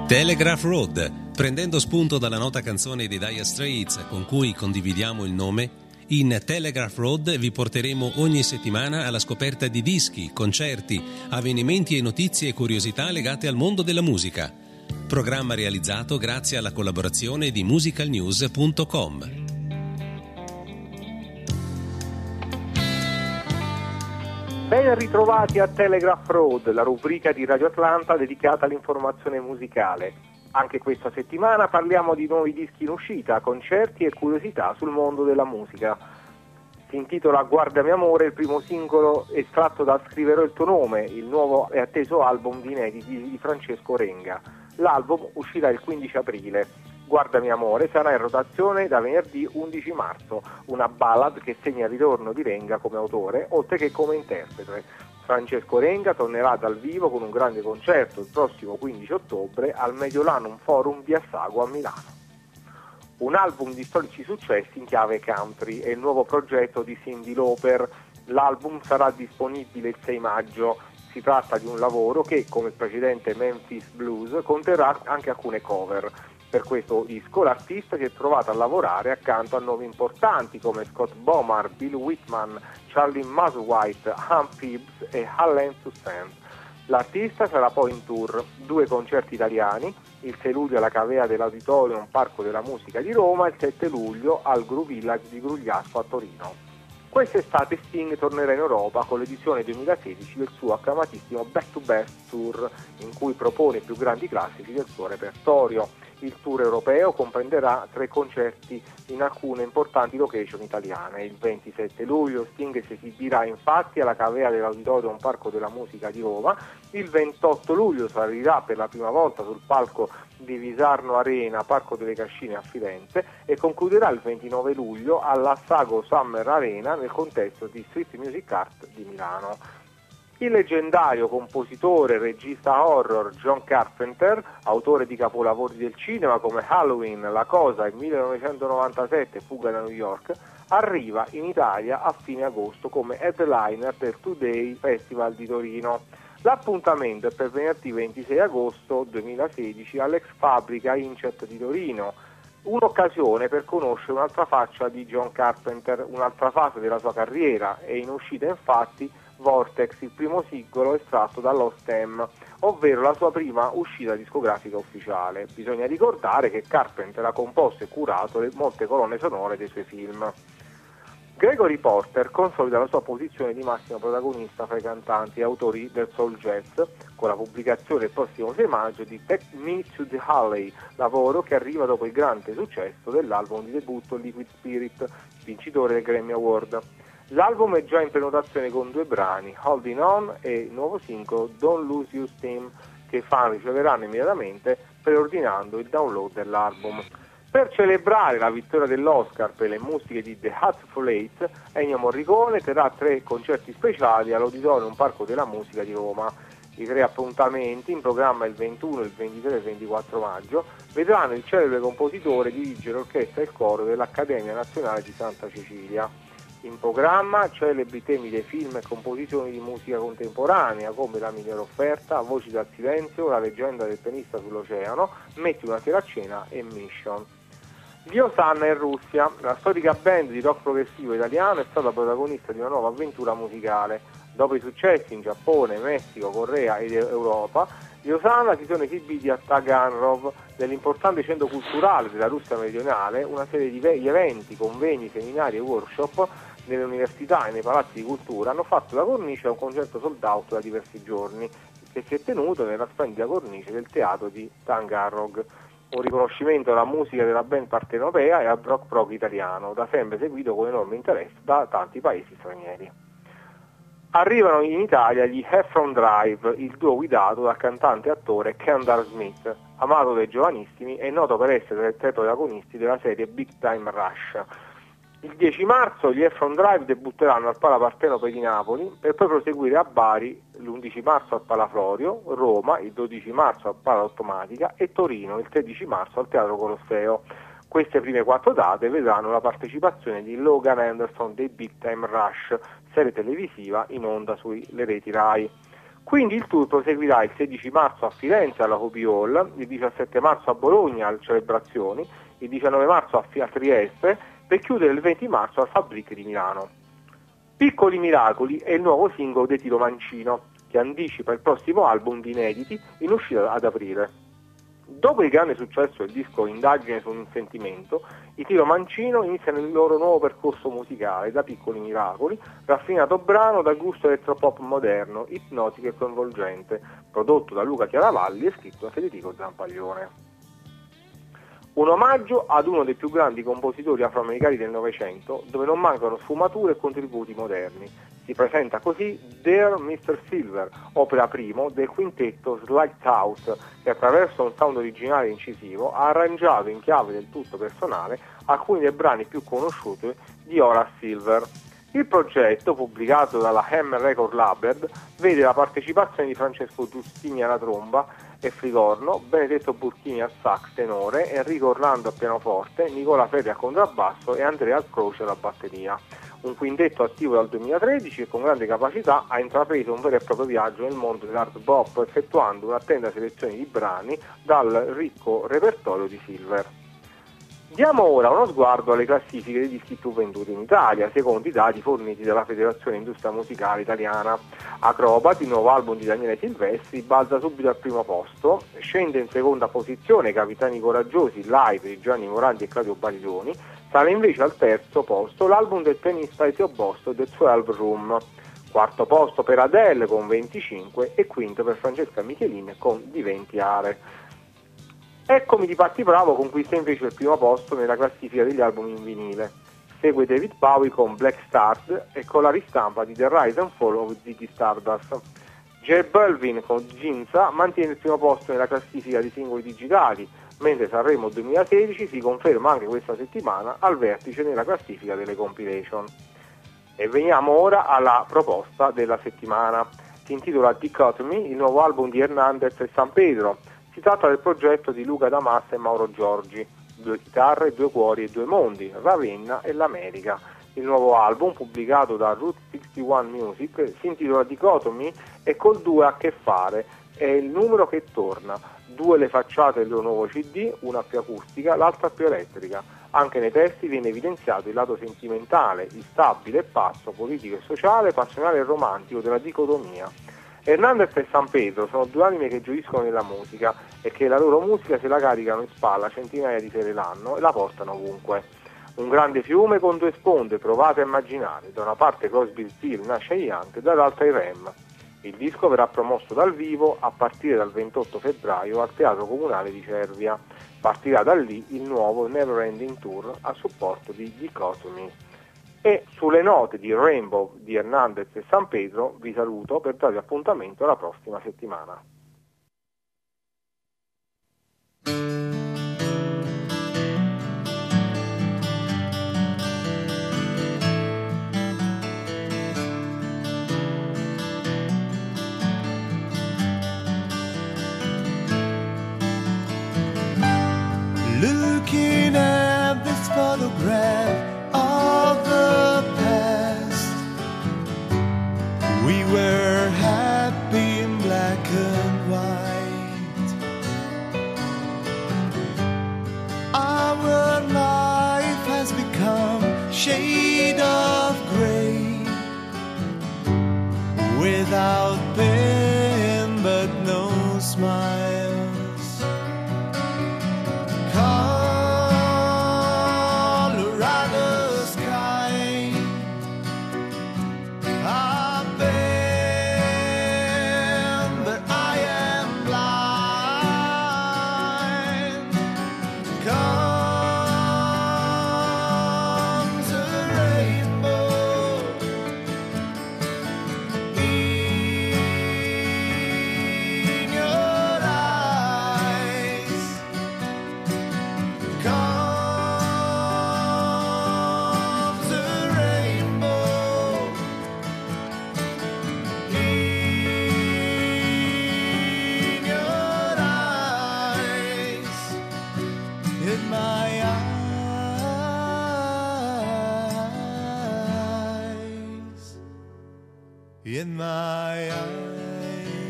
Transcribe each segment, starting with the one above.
Telegraph Road, prendendo spunto dalla nota canzone dei Dire Straits con cui condividiamo il nome, in Telegraph Road vi porteremo ogni settimana alla scoperta di dischi, concerti, avvenimenti e notizie e curiosità legate al mondo della musica. Programma realizzato grazie alla collaborazione di musicalnews.com. Ben ritrovati a Telegraph Road, la rubrica di Radio Atlanta dedicata all'informazione musicale. Anche questa settimana parliamo di nuovi dischi in uscita, concerti e curiosità sul mondo della musica. Si intitola Guardami Amore, il primo singolo estratto da Scriverò il tuo nome, il nuovo e atteso album di inediti di Francesco Renga. L'album uscirà il 15 aprile. Guardami Amore sarà in rotazione da venerdì 11 marzo, una ballad che segna il ritorno di Renga come autore, oltre che come interprete. Francesco Renga tornerà dal vivo con un grande concerto il prossimo 15 ottobre al Mediolanum Forum di Assago a Milano. Un album di storici successi in chiave country è il nuovo progetto di Cyndi Lauper. L'album sarà disponibile il 6 maggio. Si tratta di un lavoro che, come il precedente Memphis Blues, conterrà anche alcune cover. Per questo disco l'artista si è trovato a lavorare accanto a nomi importanti come Scott Bomar, Bill Whitman, Charlie Musselwhite, Hump Hibbs e Allen Toussaint. L'artista sarà poi in tour, 2 concerti italiani, il 6 luglio alla Cavea dell'Auditorium Parco della Musica di Roma e il 7 luglio al Groove Village di Grugliasco a Torino. Quest'estate Sting tornerà in Europa con l'edizione 2016 del suo acclamatissimo Back to Best Tour, in cui propone i più grandi classici del suo repertorio. Il tour europeo comprenderà 3 concerti in alcune importanti location italiane. Il 27 luglio Sting si esibirà infatti alla Cavea dell'Auditorium Parco della Musica di Roma, il 28 luglio salirà per la prima volta sul palco di Visarno Arena, Parco delle Cascine a Firenze e concluderà il 29 luglio alla Sago Summer Arena nel contesto di Street Music Art di Milano. Il leggendario compositore e regista horror John Carpenter, autore di capolavori del cinema come Halloween, La Cosa e 1997 Fuga da New York, arriva in Italia a fine agosto come headliner del Today Festival di Torino. L'appuntamento è per venerdì 26 agosto 2016 all'ex fabbrica Incet di Torino, un'occasione per conoscere un'altra faccia di John Carpenter, un'altra fase della sua carriera. È in uscita infatti Vortex, il primo singolo estratto da Lost M, ovvero la sua prima uscita discografica ufficiale. Bisogna ricordare che Carpenter ha composto e curato molte colonne sonore dei suoi film. Gregory Porter consolida la sua posizione di massimo protagonista fra i cantanti e autori del soul jazz con la pubblicazione il prossimo 6 maggio di Take Me to the Alley, lavoro che arriva dopo il grande successo dell'album di debutto Liquid Spirit, vincitore del Grammy Award. L'album è già in prenotazione con 2 brani, Holding On e il nuovo singolo Don't Lose Your Steam, che i fan riceveranno immediatamente preordinando il download dell'album. Per celebrare la vittoria dell'Oscar per le musiche di The Hateful Eight, Ennio Morricone terrà 3 concerti speciali all'Auditorium Parco della Musica di Roma. I 3 appuntamenti, in programma il 21, il 23 e il 24 maggio, vedranno il celebre compositore dirigere l'orchestra e il coro dell'Accademia Nazionale di Santa Cecilia. In programma celebri temi dei film e composizioni di musica contemporanea come La migliore offerta, Voci dal silenzio, La leggenda del pianista sull'oceano, Metti una sera a cena e Mission. Gli Osanna in Russia, la storica band di rock progressivo italiano, è stata protagonista di una nuova avventura musicale. Dopo i successi in Giappone, Messico, Corea ed Europa, gli Osanna si sono esibiti a Taganrog, nell'importante centro culturale della Russia meridionale, una serie di eventi, convegni, seminari e workshop nelle università e nei palazzi di cultura hanno fatto da cornice a un concerto sold out da diversi giorni che si è tenuto nella splendida cornice del teatro di Taganrog. Un riconoscimento alla musica della band partenopea e al rock prog italiano, da sempre seguito con enorme interesse da tanti paesi stranieri. Arrivano in Italia gli Heffron Drive, il duo guidato dal cantante e attore Kendall Smith, amato dai giovanissimi e noto per essere tra i protagonisti della serie Big Time Rush. Il 10 marzo gli Heffron Drive debutteranno al Pala Partenope di Napoli per poi proseguire a Bari l'11 marzo al Pala Florio, Roma il 12 marzo al Pala Automatica e Torino il 13 marzo al Teatro Colosseo. Queste prime 4 date vedranno la partecipazione di Logan Anderson dei Big Time Rush, serie televisiva in onda sulle reti Rai. Quindi il tour proseguirà il 16 marzo a Firenze alla Coppi Hall, il 17 marzo a Bologna alle Celebrazioni, il 19 marzo a Trieste, per chiudere il 20 marzo al Fabric di Milano. Piccoli Miracoli è il nuovo singolo di Tiro Mancino, che anticipa il prossimo album di inediti in uscita ad aprile. Dopo il grande successo del disco Indagine su un sentimento, i Tiro Mancino iniziano il loro nuovo percorso musicale da Piccoli Miracoli, raffinato brano dal gusto elettropop moderno, ipnotico e coinvolgente, prodotto da Luca Chiaravalli e scritto da Federico Zampaglione. Un omaggio ad uno dei più grandi compositori afroamericani del Novecento, dove non mancano sfumature e contributi moderni. Si presenta così Dear Mr. Silver, opera primo del quintetto Lighthouse, che attraverso un sound originale e incisivo ha arrangiato in chiave del tutto personale alcuni dei brani più conosciuti di Horace Silver. Il progetto, pubblicato dalla Hammer Record Label, vede la partecipazione di Francesco Giustini alla tromba e flicorno, Benedetto Burchini al sax tenore, Enrico Orlando al pianoforte, Nicola Ferri al contrabbasso e Andrea Croce alla batteria. Un quintetto attivo dal 2013 e con grande capacità ha intrapreso un vero e proprio viaggio nel mondo dell'hard bop, effettuando un'attenta selezione di brani dal ricco repertorio di Silver. Diamo ora uno sguardo alle classifiche dei dischi più venduti in Italia, secondo i dati forniti dalla Federazione Industria Musicale Italiana. Acrobati, il nuovo album di Daniele Silvestri, balza subito al primo posto, scende in seconda posizione Capitani Coraggiosi, live di Gianni Morandi e Claudio Bariloni, sale invece al terzo posto l'album del pianista Ezio Bosto, The 12 Room. Quarto posto per Adele con 25 e quinto per Francesca Michelin con Diventi Are. Eccomi di Patti Bravo conquista invece il primo posto nella classifica degli album in vinile. Segue David Bowie con Black Stars e con la ristampa di The Rise and Fall of Ziggy Stardust. J Balvin con Ginza mantiene il primo posto nella classifica di singoli digitali, mentre Sanremo 2016 si conferma anche questa settimana al vertice nella classifica delle compilation. E veniamo ora alla proposta della settimana. Si intitola Dichotomy, il nuovo album di Hernandez e San Pedro. Si tratta del progetto di Luca Damassa e Mauro Giorgi, 2 chitarre, 2 cuori e 2 mondi, Ravenna e l'America. Il nuovo album, pubblicato da Route 61 Music, si intitola Dichotomy e col 2 ha a che fare, è il numero che torna, 2 le facciate del loro nuovo CD, una più acustica, l'altra più elettrica. Anche nei testi viene evidenziato il lato sentimentale, instabile e pazzo, politico e sociale, passionale e romantico della dicotomia. Hernandez e San Pedro sono 2 anime che gioiscono nella musica e che la loro musica se la caricano in spalla centinaia di sere l'anno e la portano ovunque. Un grande fiume con 2 sponde, provate a immaginare, da una parte Crosby, Stills, Nash & Young, dall'altra i Rem. Il disco verrà promosso dal vivo a partire dal 28 febbraio al Teatro Comunale di Cervia. Partirà da lì il nuovo Never Ending Tour a supporto di Dichotomy. E sulle note di Rainbow di Hernandez e San Pedro vi saluto per darvi appuntamento alla prossima settimana. Looking at this photograph of the past, we were happy in black and white. Our life has become shade of gray, without pain but no smiles. In my eyes.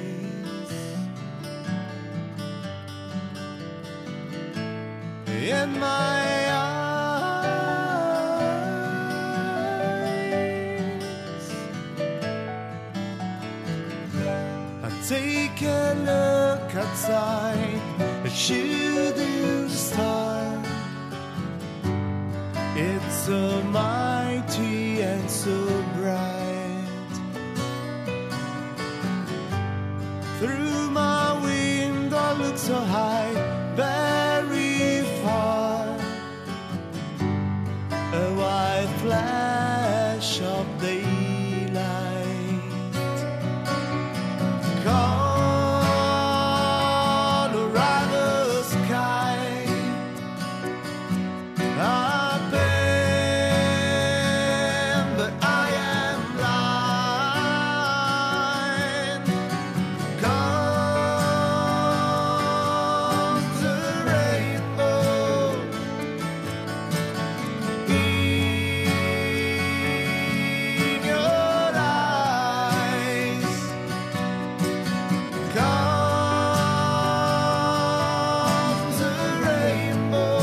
in my eyes. I take a look outside, a shooting star. It's so mighty and so bright. Through my window look so high, very far. A white flash of daylight. Colorado sky. Up in, but I am blind. Comes the rainbow in your eyes. Comes the rainbow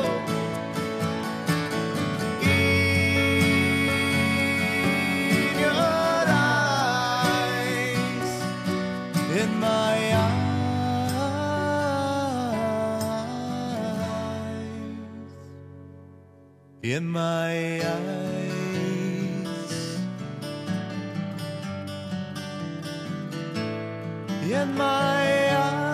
in your eyes, in my eyes, in my eyes, in my eyes.